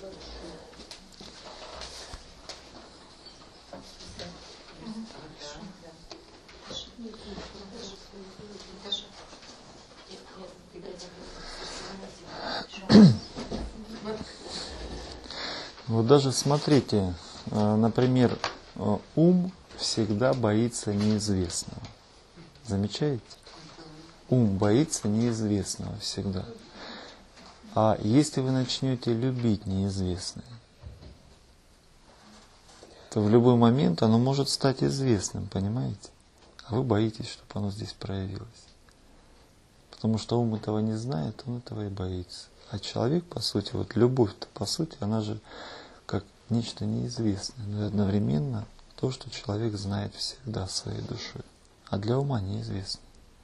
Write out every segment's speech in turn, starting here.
Вот даже смотрите, например, ум всегда боится неизвестного. Замечаете? Ум боится неизвестного всегда. А если вы начнете любить неизвестное, то в любой момент оно может стать известным, понимаете? А вы боитесь, чтобы оно здесь проявилось. Потому что ум этого не знает, он этого и боится. А человек, по сути, вот любовь-то, по сути, она же как нечто неизвестное, но и одновременно то, что человек знает всегда своей душой, а для ума неизвестно.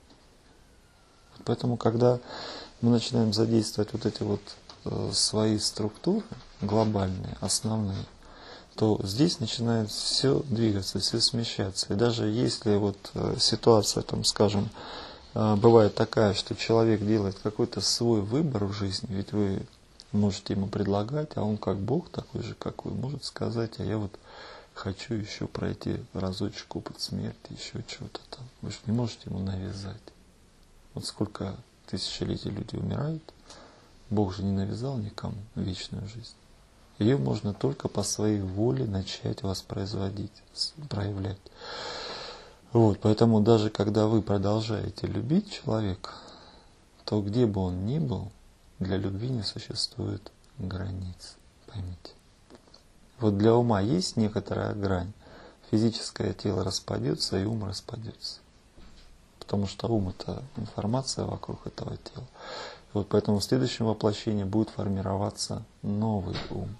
Поэтому, когда мы начинаем задействовать вот эти вот свои структуры глобальные, основные, то здесь начинает все двигаться, все смещаться. И даже если вот ситуация, там, скажем, бывает такая, что человек делает какой-то свой выбор в жизни, ведь вы можете ему предлагать, а он как Бог такой же, как вы, может сказать, а я вот хочу еще пройти разочек опыт смерти, еще чего-то там. Вы же не можете ему навязать. Вот сколько тысячелетий люди умирают, Бог же не навязал никому вечную жизнь. Ее можно только по своей воле начать воспроизводить, проявлять. Вот, поэтому даже когда вы продолжаете любить человека, то где бы он ни был, для любви не существует границ. Поймите. Вот для ума есть некоторая грань. Физическое тело распадется, и ум распадется. Потому что ум — это информация вокруг этого тела. И вот поэтому в следующем воплощении будет формироваться новый ум.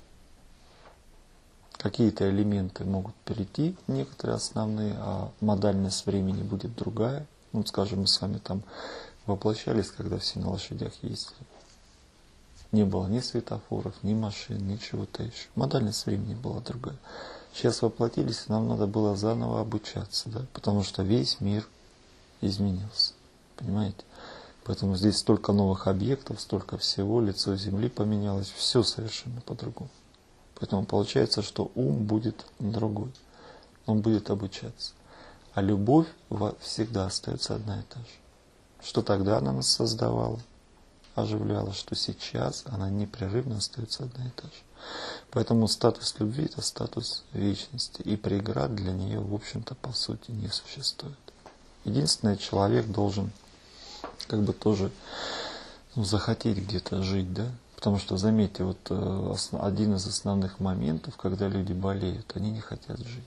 Какие-то элементы могут перейти, некоторые основные, а модальность времени будет другая. Ну, скажем, мы с вами там воплощались, когда все на лошадях ездили. Не было ни светофоров, ни машин, ничего-то еще. Модальность времени была другая. Сейчас воплотились, и нам надо было заново обучаться, да? Потому что весь мир изменился. Понимаете? Поэтому здесь столько новых объектов, столько всего, лицо Земли поменялось, все совершенно по-другому. Поэтому получается, что ум будет другой. Он будет обучаться. А любовь всегда остается одна и та же. Что тогда она нас создавала, оживляла, что сейчас она непрерывно остается одна и та же. Поэтому статус любви — это статус вечности. И преград для нее, в общем-то, по сути, не существует. Единственное, человек должен как бы тоже захотеть где-то жить, да? Потому что, заметьте, вот один из основных моментов, когда люди болеют, они не хотят жить.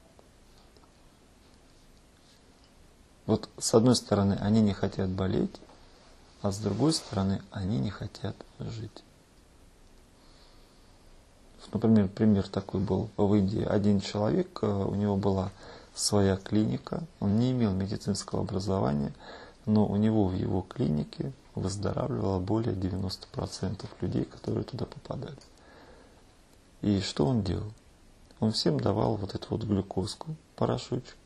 Вот с одной стороны, они не хотят болеть, а с другой стороны, они не хотят жить. Например, пример такой был в Индии. Один человек, у него была своя клиника, он не имел медицинского образования, но у него в его клинике выздоравливало более 90% людей, которые туда попадали. И что он делал? Он всем давал вот эту вот глюкозку, порошочек.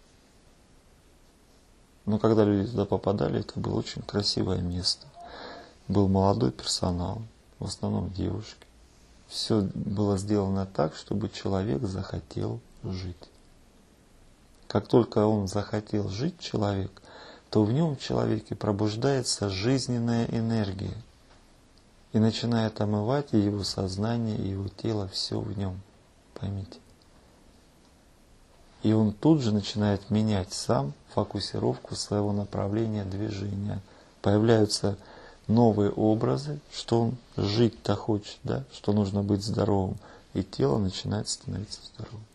Но когда люди туда попадали, это было очень красивое место. Был молодой персонал, в основном девушки. Все было сделано так, чтобы человек захотел жить. Как только он захотел жить, человек, то в нем, в человеке, пробуждается жизненная энергия и начинает омывать и его сознание, и его тело, все в нем. Поймите. И он тут же начинает менять сам фокусировку своего направления движения. Появляются новые образы, что он жить-то хочет, да? Что нужно быть здоровым. И тело начинает становиться здоровым.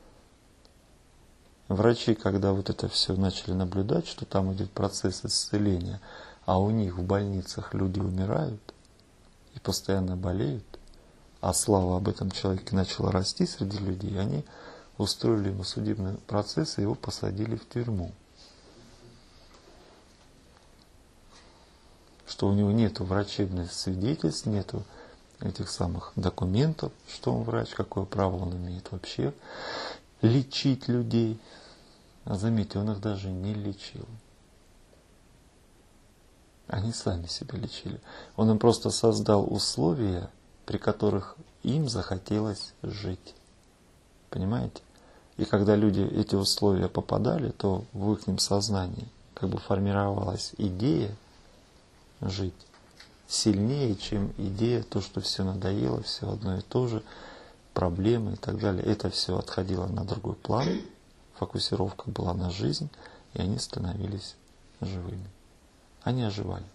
Врачи, когда вот это все начали наблюдать, что там идет процесс исцеления, а у них в больницах люди умирают и постоянно болеют, а слава об этом человеке начала расти среди людей, они устроили ему судебный процесс и его посадили в тюрьму. Что у него нету врачебных свидетельств, нету этих самых документов, что он врач, какое право он имеет вообще лечить людей. А заметьте, он их даже не лечил. Они сами себя лечили. Он им просто создал условия, при которых им захотелось жить. Понимаете? И когда люди эти условия попадали, то в их сознании как бы формировалась идея жить сильнее, чем идея, то, что все надоело, все одно и то же, проблемы и так далее. Это все отходило на другой план, фокусировка была на жизнь, и они становились живыми. Они оживали.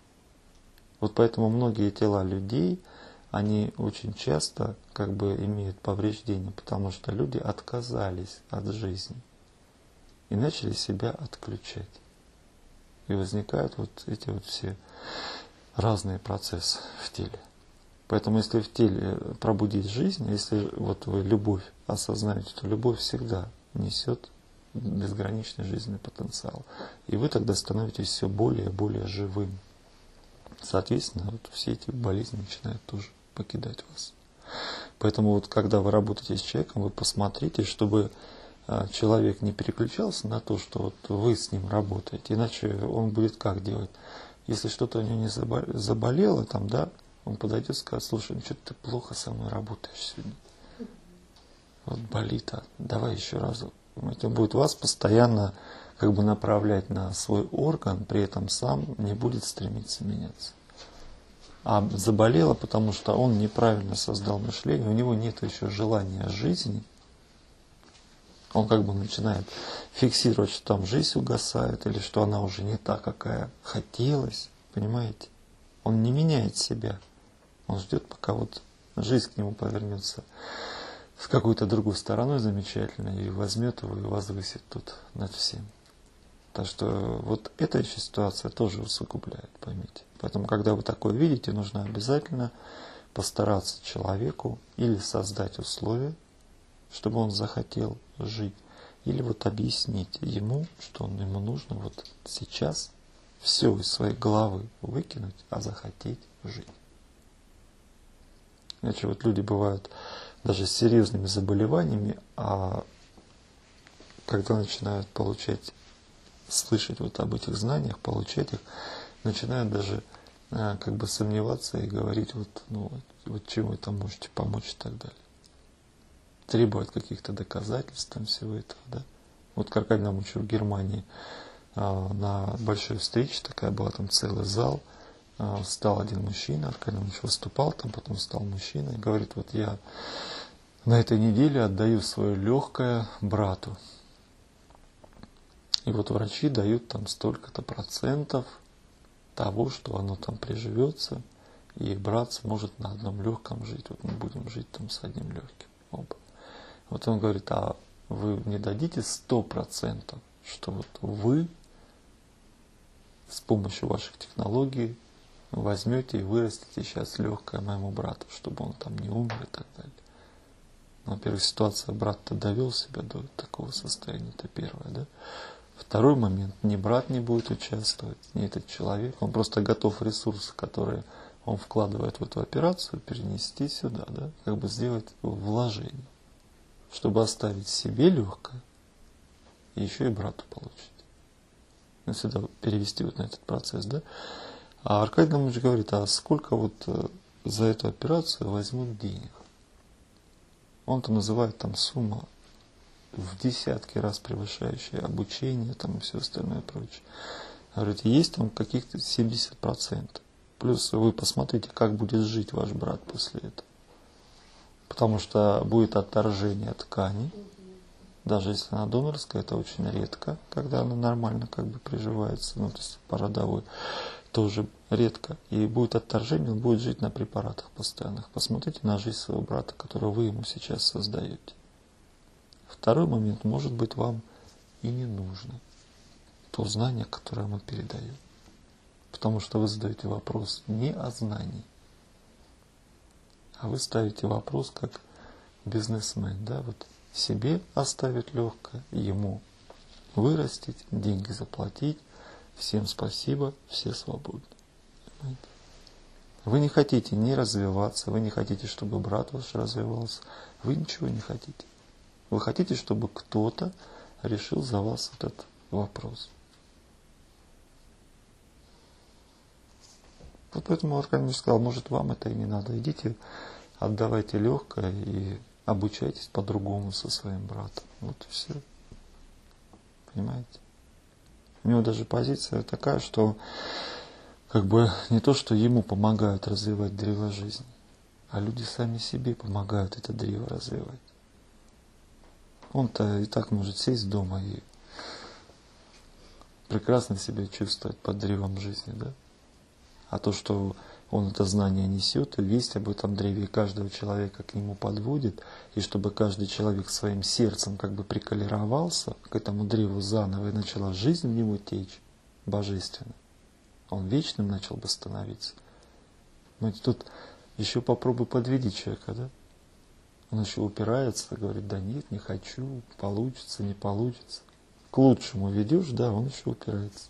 Вот поэтому многие тела людей, они очень часто как бы имеют повреждения, потому что люди отказались от жизни и начали себя отключать. И возникают вот эти вот все разные процессы в теле. Поэтому если в теле пробудить жизнь, если вот вы любовь осознаете, то любовь всегда несет безграничный жизненный потенциал. И вы тогда становитесь все более и более живым. Соответственно, вот все эти болезни начинают тоже покидать вас. Поэтому вот когда вы работаете с человеком, вы посмотрите, чтобы человек не переключался на то, что вот вы с ним работаете. Иначе он будет как делать? Если что-то у него не заболело, там, да, он подойдет и скажет: слушай, ну что-то ты плохо со мной работаешь сегодня. Вот болит, давай еще разок. Это будет вас постоянно как бы направлять на свой орган, при этом сам не будет стремиться меняться. А заболело, потому что он неправильно создал мышление, у него нет еще желания жизни. Он как бы начинает фиксировать, что там жизнь угасает, или что она уже не та, какая хотелось, понимаете? Он не меняет себя. Он ждет, пока вот жизнь к нему повернется в какую-то другую сторону замечательно, и возьмет его и возвысит тут над всем. Так что вот эта еще ситуация тоже усугубляет, поймите. Поэтому, когда вы такое видите, нужно обязательно постараться человеку или создать условия, чтобы он захотел жить, или вот объяснить ему, что ему нужно вот сейчас все из своей головы выкинуть, а захотеть жить. Иначе вот люди бывают даже с серьезными заболеваниями, а когда начинают слышать вот об этих знаниях, получать их, начинают даже как бы сомневаться и говорить, вот чем вы там можете помочь и так далее. Требовать каких-то доказательств там всего этого, да. Вот как Аркадий Наумович в Германии на большой встрече, такая была, там целый зал, встал один мужчина, Аркадий Наумович выступал там, потом встал мужчина и говорит: вот я на этой неделе отдаю свое легкое брату. И вот врачи дают там столько-то процентов того, что оно там приживется, и брат сможет на одном легком жить. Вот мы будем жить там с одним легким оба. Вот он говорит: а вы мне дадите 100%, что вот вы с помощью ваших технологий возьмете и вырастите сейчас легкое моему брату, чтобы он там не умер и так далее. Во-первых, ситуация, брат-то довел себя до такого состояния, это первое, да. Второй момент, ни брат не будет участвовать, ни этот человек, он просто готов ресурсы, которые он вкладывает в эту операцию, перенести сюда, да, как бы сделать вложение, чтобы оставить себе легкое, и еще и брату получить. Ну, сюда перевести вот на этот процесс, да. А Аркадий Наумович говорит: а сколько вот за эту операцию возьмут денег? Он-то называет там сумму в десятки раз превышающее обучение там и все остальное прочее. Говорит, есть там каких-то 70%. Плюс вы посмотрите, как будет жить ваш брат после этого. Потому что будет отторжение ткани. Даже если она донорская, это очень редко, когда она нормально как бы приживается, ну то есть породовой, тоже редко. И будет отторжение, он будет жить на препаратах постоянных. Посмотрите на жизнь своего брата, которую вы ему сейчас создаете. Второй момент, может быть, вам и не нужно то знание, которое мы передаем. Потому что вы задаете вопрос не о знании, а вы ставите вопрос как бизнесмен, да, вот себе оставить легкое, ему вырастить, деньги заплатить, всем спасибо, все свободны. Понимаете? Вы не хотите не развиваться, вы не хотите, чтобы брат ваш развивался, вы ничего не хотите. Вы хотите, чтобы кто-то решил за вас этот вопрос. Вот поэтому Аркадий Наумович сказал: может, вам это и не надо. Идите отдавайте легкое и обучайтесь по-другому со своим братом. Вот и все. Понимаете? У него даже позиция такая, что как бы не то, что ему помогают развивать древо жизни, а люди сами себе помогают это древо развивать. Он-то и так может сесть дома и прекрасно себя чувствовать под древом жизни, да? А то, что он это знание несет, и весть об этом древе, и каждого человека к нему подводит, и чтобы каждый человек своим сердцем как бы приколеровался к этому древу заново, и начала жизнь в него течь божественно, он вечным начал бы становиться. Но тут еще попробуй подведи человека, да? Он еще упирается, говорит, да нет, не хочу, получится, не получится. К лучшему ведешь, да, он еще упирается.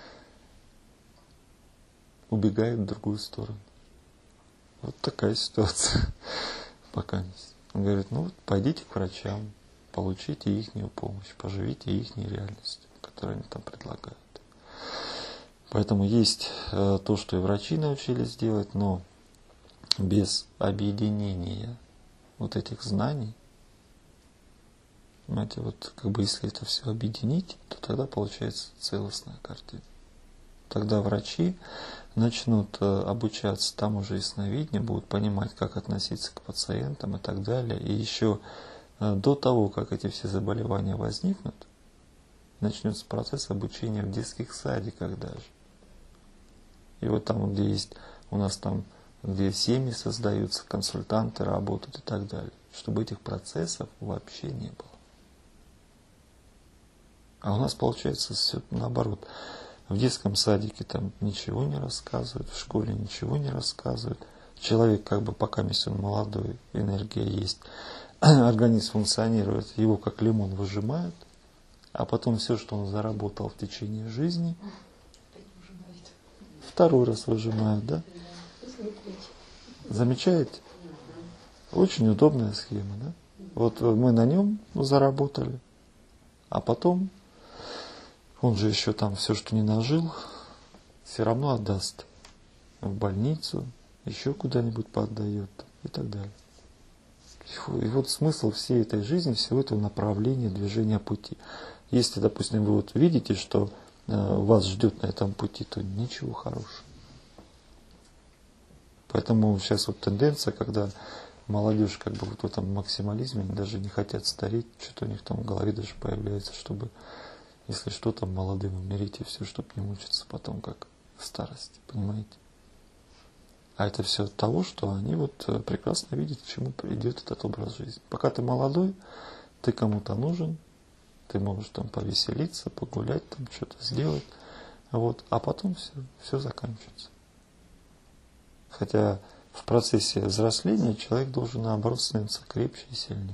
Убегает в другую сторону. Вот такая ситуация пока. Он говорит, ну вот пойдите к врачам, получите ихнюю помощь, поживите ихней реальностью, которую они там предлагают. Поэтому есть то, что и врачи научились делать, но без объединения вот этих знаний, понимаете, вот как бы если это все объединить, то тогда получается целостная картина. Тогда врачи начнут обучаться тому же ясновидению, будут понимать, как относиться к пациентам и так далее. И еще до того, как эти все заболевания возникнут, начнется процесс обучения в детских садиках даже. И вот там, где есть у нас там, где семьи создаются, консультанты работают и так далее, чтобы этих процессов вообще не было. А у нас получается все наоборот. В детском садике там ничего не рассказывают, в школе ничего не рассказывают. Человек, как бы, пока если он молодой, энергия есть, организм функционирует, его как лимон выжимают, а потом все, что он заработал в течение жизни, второй раз выжимают, да? Замечаете? Очень удобная схема, да? Вот мы на нем заработали, а потом он же еще там все, что не нажил, все равно отдаст в больницу, еще куда-нибудь поотдает и так далее. И вот смысл всей этой жизни, всего этого направления движения пути. Если, допустим, вы вот видите, что вас ждет на этом пути, то ничего хорошего. Поэтому сейчас вот тенденция, когда молодежь как бы вот в этом максимализме, они даже не хотят стареть, что-то у них там в голове даже появляется, чтобы, если что, там молодым умереть и все, чтобы не мучиться потом как в старости, понимаете? А это все от того, что они вот прекрасно видят, к чему придет этот образ жизни. Пока ты молодой, ты кому-то нужен, ты можешь там повеселиться, погулять, там что-то сделать, вот, а потом все заканчивается. Хотя в процессе взросления человек должен, наоборот, становиться крепче и сильнее.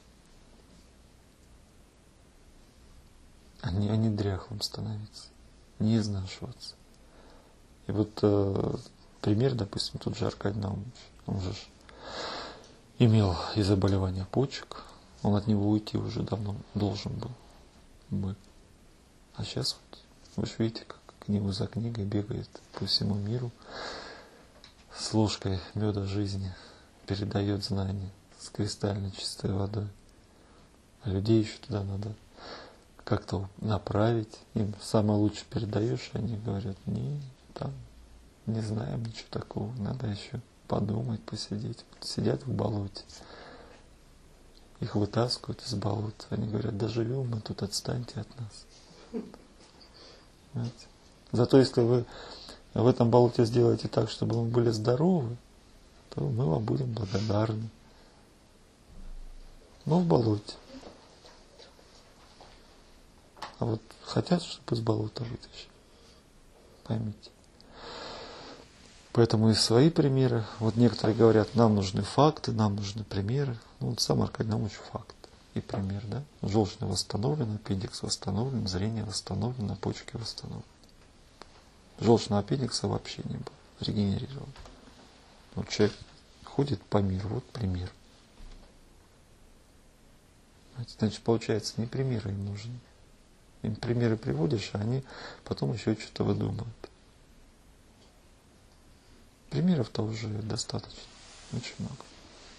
А не дряхлым становиться, не изнашиваться. И вот пример, допустим, тот же Аркадий Наумович, он же имел и заболевание почек, он от него уйти уже давно должен был бы. А сейчас вот, вы же видите, как книгу за книгой бегает по всему миру, с ложкой меда жизни передает знания с кристально чистой водой. А людей еще туда надо как-то направить. Им самое лучшее передаешь, и они говорят, там не знаем ничего такого, надо еще подумать, посидеть. Вот сидят в болоте, их вытаскивают из болота, они говорят, доживем мы тут, отстаньте от нас. Понимаете? Зато если вы в этом болоте сделаете так, чтобы вы были здоровы, то мы вам будем благодарны. Но в болоте. А вот хотят, чтобы из болота вытащили. Поймите. Поэтому и свои примеры. Вот некоторые говорят, нам нужны факты, нам нужны примеры. Ну вот сам Аркадий Наумович факт и пример, да? Желчный восстановлен, аппендикс восстановлен, зрение восстановлено, почки восстановлены. Желчного аппендикса вообще не было, регенерирован. Вот человек ходит по миру, вот пример. Значит, получается, не примеры им нужны. Им примеры приводишь, а они потом еще что-то выдумывают. Примеров-то уже достаточно, очень много.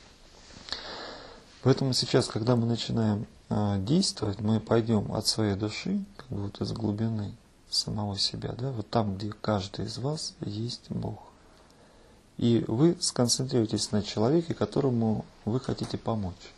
Поэтому сейчас, когда мы начинаем действовать, мы пойдем от своей души, как бы вот из глубины самого себя, да, вот там, где каждый из вас есть Бог. И вы сконцентрируетесь на человеке, которому вы хотите помочь.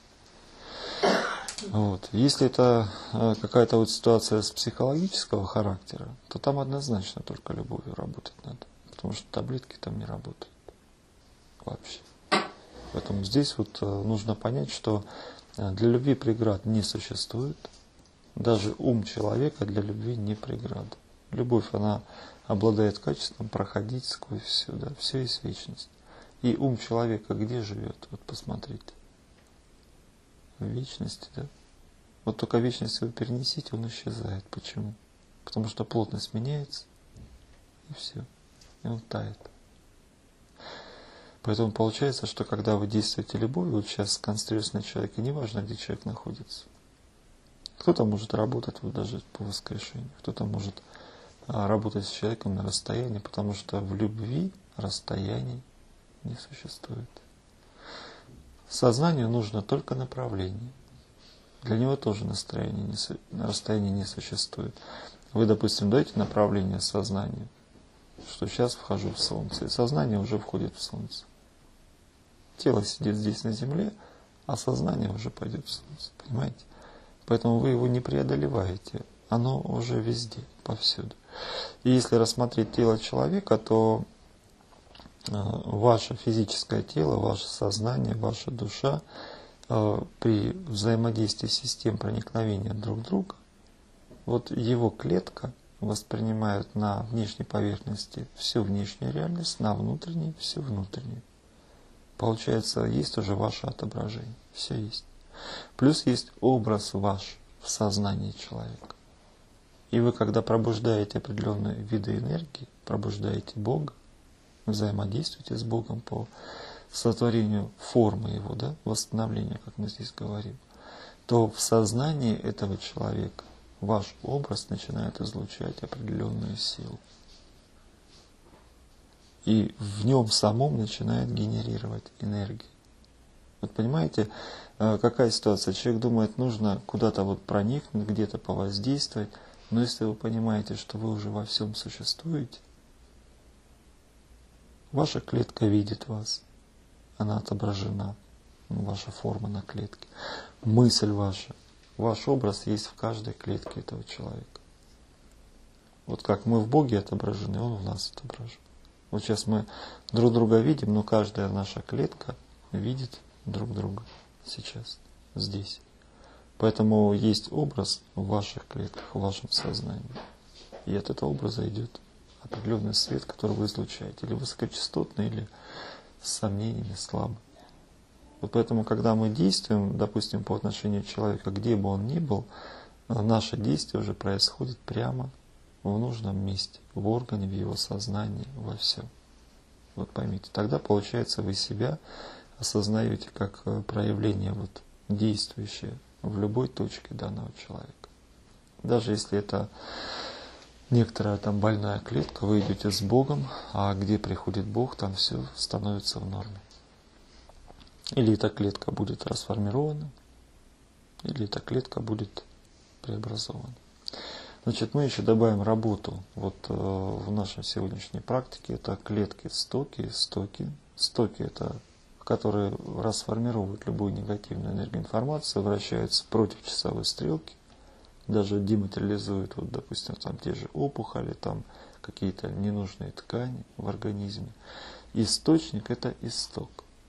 Вот. Если это какая-то вот ситуация с психологического характера, то там однозначно только любовью работать надо. Потому что таблетки там не работают вообще. Поэтому здесь вот нужно понять, что для любви преград не существует. Даже ум человека для любви не преграда. Любовь, она обладает качеством проходить сквозь все, да, все есть вечность. И ум человека где живет? Вот посмотрите. В вечности, да? Вот только вечность вы перенесите, он исчезает. Почему? Потому что плотность меняется, и все. И он тает. Поэтому получается, что когда вы действуете любовью, вот сейчас сконцентрируетесь на человеке, неважно, где человек находится. Кто-то может работать вот даже по воскрешению, кто-то может работать с человеком на расстоянии, потому что в любви расстояний не существует. Сознанию нужно только направление. Для него тоже расстояние не существует. Вы, допустим, даете направление сознанию, что сейчас вхожу в Солнце, и сознание уже входит в Солнце. Тело сидит здесь на Земле, а сознание уже пойдет в Солнце. Понимаете? Поэтому вы его не преодолеваете. Оно уже везде, повсюду. И если рассмотреть тело человека, то ваше физическое тело, ваше сознание, ваша душа при взаимодействии систем проникновения друг в друга, вот его клетка воспринимает на внешней поверхности всю внешнюю реальность, на внутренней всю внутреннюю. Получается, есть уже ваше отображение. Все есть. Плюс есть образ ваш в сознании человека. И вы, когда пробуждаете определенные виды энергии, пробуждаете Бога, взаимодействуете с Богом по сотворению формы Его, да, восстановлению, как мы здесь говорим, то в сознании этого человека ваш образ начинает излучать определенную силу. И в нем самом начинает генерировать энергию. Вот понимаете, какая ситуация? Человек думает, нужно куда-то вот проникнуть, где-то повоздействовать, но если вы понимаете, что вы уже во всем существуете, ваша клетка видит вас, она отображена, ваша форма на клетке. Мысль ваша, ваш образ есть в каждой клетке этого человека. Вот как мы в Боге отображены, Он в нас отображен. Вот сейчас мы друг друга видим, но каждая наша клетка видит друг друга сейчас, здесь. Поэтому есть образ в ваших клетках, в вашем сознании. И от этого образа идет определенный свет, который вы излучаете. Или высокочастотный, или с сомнениями, слабый. Вот поэтому, когда мы действуем, допустим, по отношению к человеку, где бы он ни был, наше действие уже происходит прямо в нужном месте, в органе, в его сознании, во всем. Вот поймите, тогда получается вы себя осознаете как проявление вот, действующее в любой точке данного человека. Даже если это некоторая там больная клетка, вы идете с Богом, а где приходит Бог, там все становится в норме. Или эта клетка будет расформирована, или эта клетка будет преобразована. Значит, мы еще добавим работу вот в нашей сегодняшней практике. Это клетки, стоки. Стоки это, которые расформируют любую негативную энергоинформацию, вращаются против часовой стрелки, даже дематериализуют, вот, допустим, там те же опухоли, там какие-то ненужные ткани в организме. Источник это исток.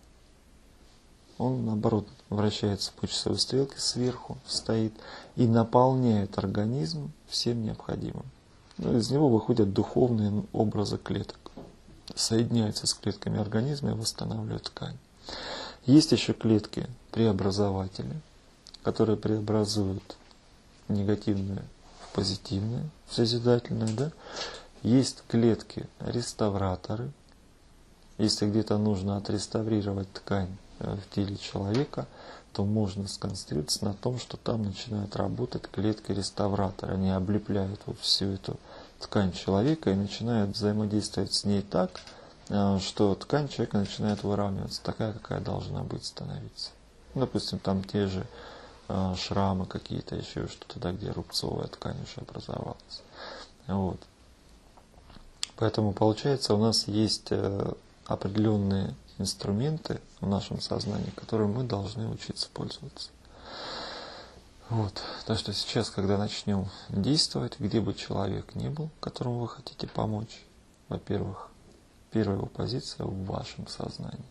Он, наоборот, вращается по часовой стрелке, сверху стоит и наполняет организм всем необходимым. Ну, из него выходят духовные образы клеток, соединяются с клетками организма и восстанавливают ткань. Есть еще клетки-преобразователи, которые преобразуют негативное в позитивное, в созидательное. Да? Есть клетки-реставраторы. Если где-то нужно отреставрировать ткань в теле человека, то можно сконцентрироваться на том, что там начинают работать клетки-реставраторы. Они облепляют вот всю эту ткань человека и начинают взаимодействовать с ней так, что ткань человека начинает выравниваться, такая, какая должна быть, становиться. Допустим, там те же шрамы какие-то, еще что-то, да, где рубцовая ткань уже образовалась. Вот. Поэтому получается, у нас есть определенные инструменты в нашем сознании, которыми мы должны учиться пользоваться. Вот. Так что сейчас, когда начнем действовать, где бы человек ни был, которому вы хотите помочь, во-первых, первая его позиция в вашем сознании.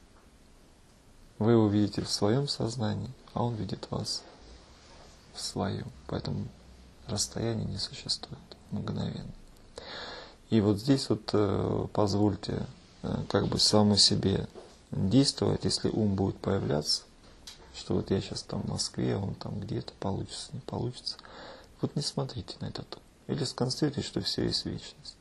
Вы его видите в своем сознании, а он видит вас в своем. Поэтому расстояние не существует мгновенно. И вот здесь вот позвольте как бы самому себе действовать, если ум будет появляться, что вот я сейчас там в Москве, он там где-то, получится, не получится. Вот не смотрите на этот ум. Или сконструируйте, что все есть вечность.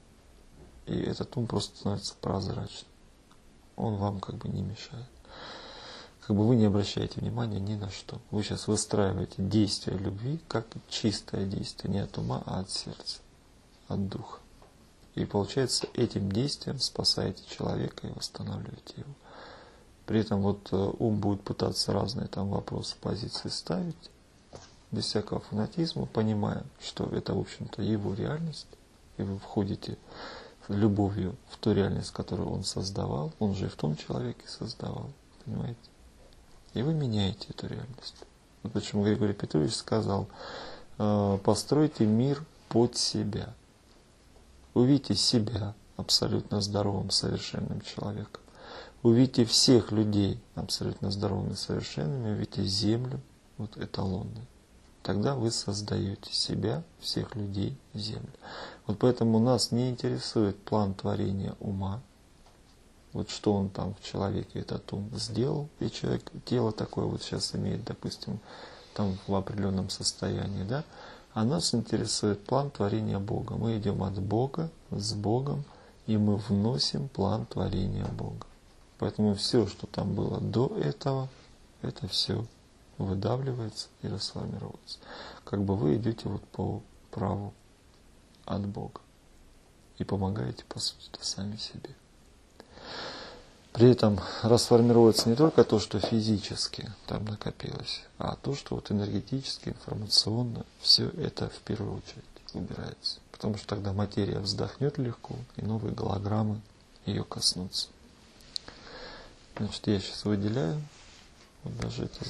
И этот ум просто становится прозрачным. Он вам как бы не мешает. Как бы вы не обращаете внимания ни на что. Вы сейчас выстраиваете действие любви как чистое действие, не от ума, а от сердца, от духа. И получается, этим действием спасаете человека и восстанавливаете его. При этом вот ум будет пытаться разные там вопросы, позиции ставить, без всякого фанатизма, понимая, что это, в общем-то, его реальность, и вы входите любовью в ту реальность, которую он создавал, он же и в том человеке создавал, понимаете? И вы меняете эту реальность. Вот почему Григорий Петрович сказал, постройте мир под себя. Увидите себя абсолютно здоровым, совершенным человеком. Увидите всех людей абсолютно здоровыми, совершенными, увидите землю, вот эталонную. Тогда вы создаете себя, всех людей, землю. Вот поэтому нас не интересует план творения ума. Вот что он там в человеке, этот ум, сделал, и человек, тело такое вот сейчас имеет, допустим, там в определенном состоянии, да? А нас интересует план творения Бога. Мы идем от Бога, с Богом, и мы вносим план творения Бога. Поэтому все, что там было до этого, это все выдавливается и расформируется. Как бы вы идете вот по праву от Бога и помогаете, по сути, сами себе. При этом расформируется не только то, что физически там накопилось, а то, что вот энергетически, информационно, все это в первую очередь убирается. Потому что тогда материя вздохнет легко, и новые голограммы ее коснутся. Значит, я сейчас выделяю вот даже это